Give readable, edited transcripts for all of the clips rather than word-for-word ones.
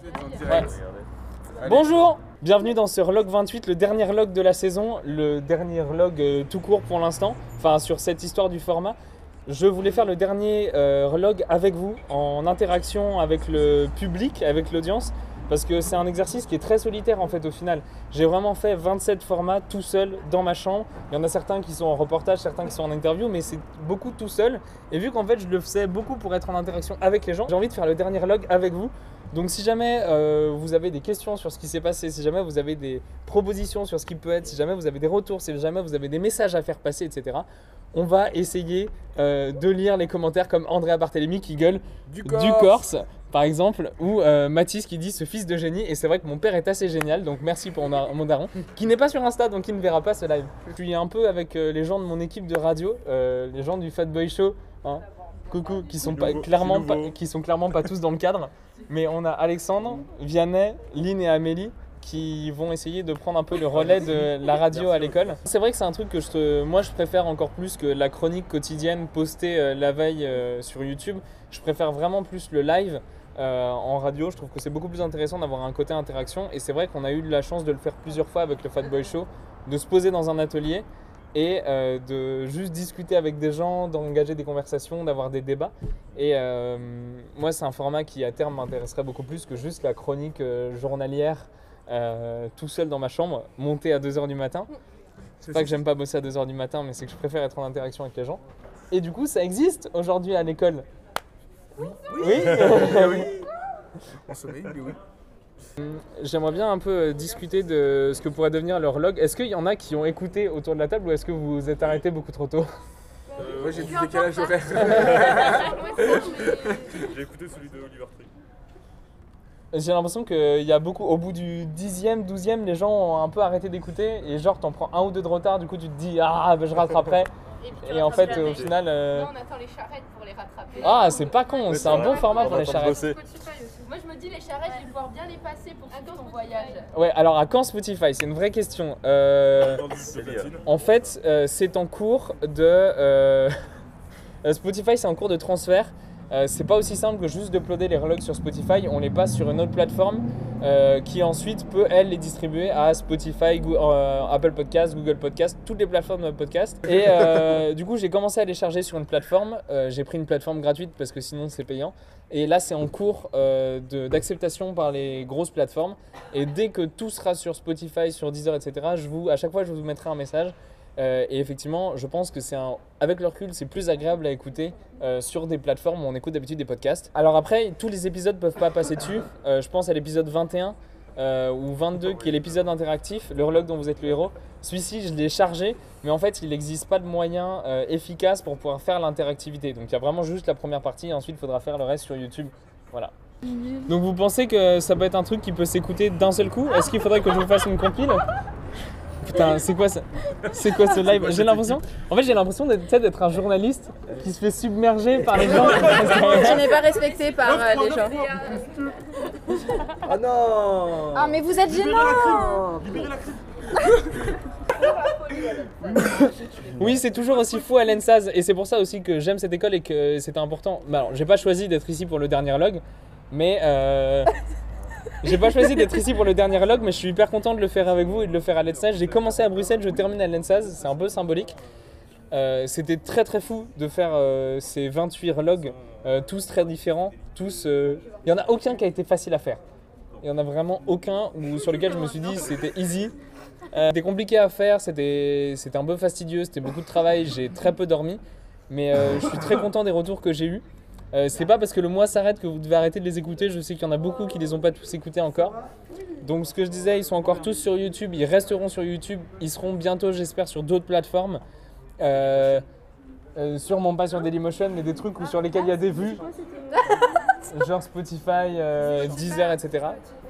Ouais. Bonjour, bienvenue dans ce vlog 28, le dernier vlog de la saison, le dernier vlog tout court pour l'instant, enfin sur cette histoire du format. Je voulais faire le dernier vlog avec vous, en interaction avec le public, avec l'audience, parce que c'est un exercice qui est très solitaire en fait au final. J'ai vraiment fait 27 formats tout seul dans ma chambre. Il y en a certains qui sont en reportage, certains qui sont en interview, mais c'est beaucoup tout seul. Et vu qu'en fait je le faisais beaucoup pour être en interaction avec les gens, j'ai envie de faire le dernier vlog avec vous. Donc si jamais vous avez des questions sur ce qui s'est passé, si jamais vous avez des propositions sur ce qui peut être, si jamais vous avez des retours, si jamais vous avez des messages à faire passer, etc., on va essayer de lire les commentaires comme Andrea Barthélémy qui gueule du Corse, par exemple, ou Mathis qui dit ce fils de génie. Et c'est vrai que mon père est assez génial, donc merci pour mon daron, qui n'est pas sur Insta, donc il ne verra pas ce live. Je suis un peu avec les gens de mon équipe de radio, les gens du Fat Boy Show, hein. Coucou, qui sont clairement pas tous dans le cadre. Mais on a Alexandre, Vianney, Lynn et Amélie qui vont essayer de prendre un peu le relais de la radio à l'école. C'est vrai que c'est un truc que moi je préfère encore plus que la chronique quotidienne postée la veille sur YouTube. Je préfère vraiment plus le live en radio. Je trouve que c'est beaucoup plus intéressant d'avoir un côté interaction. Et c'est vrai qu'on a eu la chance de le faire plusieurs fois avec le Fat Boy Show, de se poser dans un atelier et de juste discuter avec des gens, d'engager des conversations, d'avoir des débats. Et moi, c'est un format qui, à terme, m'intéresserait beaucoup plus que juste la chronique journalière tout seul dans ma chambre, montée à 2h du matin. C'est pas que j'aime pas bosser à 2h du matin, mais c'est que je préfère être en interaction avec les gens. Et du coup, ça existe aujourd'hui à l'école. Oui. Oui. Oui. En sommeil, oui. J'aimerais bien un peu discuter de ce que pourrait devenir leur vlog. Est-ce qu'il y en a qui ont écouté autour de la table ou est-ce que vous vous êtes arrêté beaucoup trop tôt? Moi j'ai du décalage horaire. J'ai écouté celui de Oliver Tree. J'ai l'impression qu'il y a beaucoup, au bout du 10e, 12e, les gens ont un peu arrêté d'écouter et genre t'en prends un ou deux de retard, du coup tu te dis ah bah, je rattraperai. Et en fait au final... Là on attend les charrettes pour les rattraper. Ah c'est pas con, c'est un bon format pour les charrettes. Moi je me dis les charrettes je vais pouvoir bien les passer pour suivre ton voyage. Ouais, alors à quand Spotify? C'est une vraie question. En fait c'est en cours de... Spotify c'est en cours de transfert. C'est pas aussi simple que juste d'uploader les vlogs sur Spotify, on les passe sur une autre plateforme qui ensuite peut elle les distribuer à Spotify, Apple Podcast, Google Podcast, toutes les plateformes de podcast. Et du coup j'ai commencé à les charger sur une plateforme, j'ai pris une plateforme gratuite parce que sinon c'est payant. Et là c'est en cours d'acceptation par les grosses plateformes. Et dès que tout sera sur Spotify, sur Deezer, etc., à chaque fois je vous mettrai un message. Et effectivement, je pense que avec le recul, c'est plus agréable à écouter sur des plateformes où on écoute d'habitude des podcasts. Alors après, tous les épisodes peuvent pas passer dessus. Je pense à l'épisode 21 ou 22 qui est l'épisode interactif, le vlog dont vous êtes le héros. Celui-ci, je l'ai chargé, mais en fait, il n'existe pas de moyen efficace pour pouvoir faire l'interactivité. Donc il y a vraiment juste la première partie et ensuite il faudra faire le reste sur YouTube. Voilà. Donc vous pensez que ça peut être un truc qui peut s'écouter d'un seul coup? Est-ce qu'il faudrait que je vous fasse une compile? Putain, c'est quoi ça? C'est quoi ce live? J'ai l'impression d'être un journaliste qui se fait submerger par les gens. Je n'ai pas respecté par les gens. Oh non! Ah mais vous êtes gênant! Libérez la crime. Oui, c'est toujours aussi fou à l'ENSAZ et c'est pour ça aussi que j'aime cette école et que c'était important. Bah alors, j'ai pas choisi d'être ici pour le dernier vlog, mais j'ai pas choisi d'être ici pour le dernier vlog, mais je suis hyper content de le faire avec vous et de le faire à l'ENSAZ. J'ai commencé à Bruxelles, je termine à l'ENSAZ, c'est un peu symbolique. C'était très très fou de faire ces 28 vlogs, tous très différents, tous... Il n'y en a aucun qui a été facile à faire. Il n'y en a vraiment aucun sur lequel je me suis dit c'était easy. C'était compliqué à faire, c'était un peu fastidieux, c'était beaucoup de travail, j'ai très peu dormi. Mais je suis très content des retours que j'ai eus. C'est pas parce que le mois s'arrête que vous devez arrêter de les écouter. Je sais qu'il y en a beaucoup qui les ont pas tous écoutés encore. Donc ce que je disais, ils sont encore tous sur YouTube, ils resteront sur YouTube, ils seront bientôt j'espère sur d'autres plateformes. Sûrement pas sur Dailymotion, mais des trucs sur lesquels il y a des vues. Genre Spotify, Deezer, etc.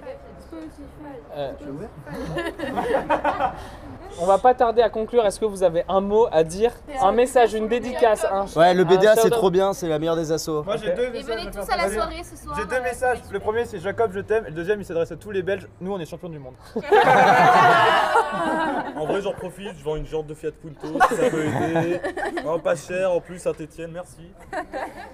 On va pas tarder à conclure. Est-ce que vous avez un mot à dire? Un message, une dédicace? Ouais, le BDA c'est trop bien, c'est la meilleure des assos. Moi j'ai deux Et messages. venez tous à la soirée ce soir. J'ai deux messages. Le premier c'est Jacob, je t'aime. Et le deuxième il s'adresse à tous les Belges. Nous on est champions du monde. En vrai, j'en profite, je vends une jante de Fiat Punto, si ça peut aider. Non, pas cher, en plus, Saint-Etienne, merci.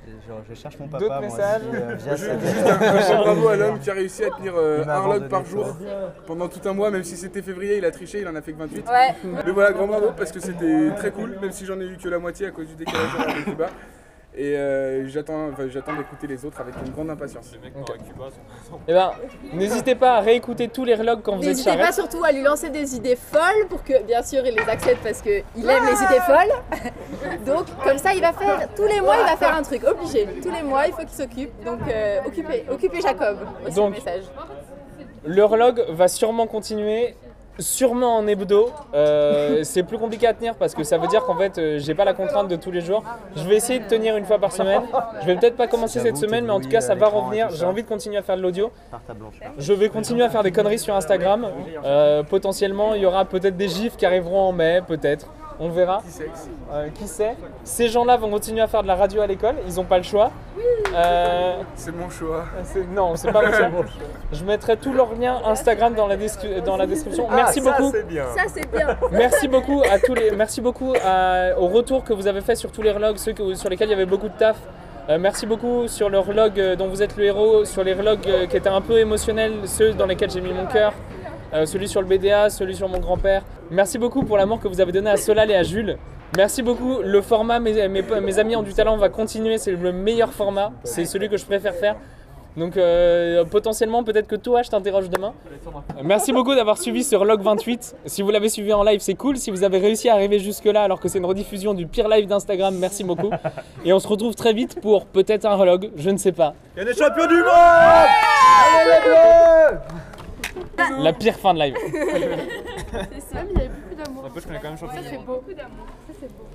Je cherche mon D'autres papa, moi messages aussi, via Juste cette- un grand bravo à l'homme qui a réussi à tenir Il m'a un log abandonné, par jour quoi. pendant tout un mois, même si c'était février, il a triché, il en a fait que 28. Ouais. Mais voilà, grand bravo parce que c'était très cool, même si j'en ai eu que la moitié à cause du décalage horaire de Cuba. Et j'attends d'écouter les autres avec une grande impatience. Les mecs par Cuba sont Eh ben, n'hésitez pas à réécouter tous les vlogs quand vous êtes N'hésitez pas charrette. surtout à lui lancer des idées folles pour que, bien sûr, il les accepte parce qu'il aime les idées folles. Donc, comme ça, il va faire, tous les mois, il va faire un truc, obligé. Tous les mois, il faut qu'il s'occupe. Donc, occupez Jacob, aussi Donc, le message. Le vlog va sûrement continuer, sûrement en hebdo. C'est plus compliqué à tenir parce que ça veut dire qu'en fait, j'ai pas la contrainte de tous les jours. Je vais essayer de tenir une fois par semaine. Je vais peut-être pas commencer cette semaine, mais en tout cas, ça va revenir. J'ai envie de continuer à faire de l'audio. Carte blanche. Je vais continuer à faire des conneries sur Instagram. Potentiellement, il y aura peut-être des gifs qui arriveront en mai, peut-être. On verra. Qui sait. Ces gens-là vont continuer à faire de la radio à l'école. Ils n'ont pas le choix. C'est mon choix. Non, c'est pas mon choix. Je mettrai tous leurs liens Instagram dans la description. Merci beaucoup. bien. Ça, c'est bien. Merci beaucoup à tous les. Merci beaucoup au retour que vous avez fait sur tous les vlogs, ceux sur lesquels il y avait beaucoup de taf. Merci beaucoup sur le vlog dont vous êtes le héros, sur les vlogs qui étaient un peu émotionnels, ceux dans lesquels j'ai mis mon cœur. Celui sur le BDA, celui sur mon grand-père. Merci beaucoup pour l'amour que vous avez donné à Solal et à Jules. Merci beaucoup. Le format mes amis ont du talent va continuer. C'est le meilleur format. C'est celui que je préfère faire. Donc potentiellement, peut-être que toi, je t'interroge demain. Merci beaucoup d'avoir suivi ce Log 28. Si vous l'avez suivi en live, c'est cool. Si vous avez réussi à arriver jusque-là alors que c'est une rediffusion du pire live d'Instagram, merci beaucoup. Et on se retrouve très vite pour peut-être un relog, je ne sais pas. Il y a des champions du monde. Allez les bleus. La pire fin de live. C'est ça, mais il y avait beaucoup d'amour. Après, je connais quand même champion Ça du fait monde. beaucoup d'amour. Ça c'est beau.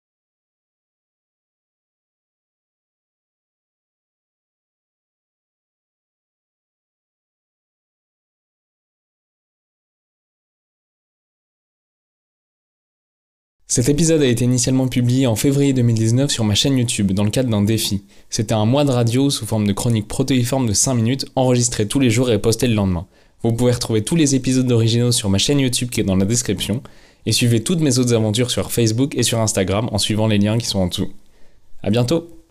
Cet épisode a été initialement publié en février 2019 sur ma chaîne YouTube dans le cadre d'un défi. C'était un mois de radio sous forme de chronique protéiforme de 5 minutes enregistrée tous les jours et postée le lendemain. Vous pouvez retrouver tous les épisodes originaux sur ma chaîne YouTube qui est dans la description et suivez toutes mes autres aventures sur Facebook et sur Instagram en suivant les liens qui sont en dessous. À bientôt!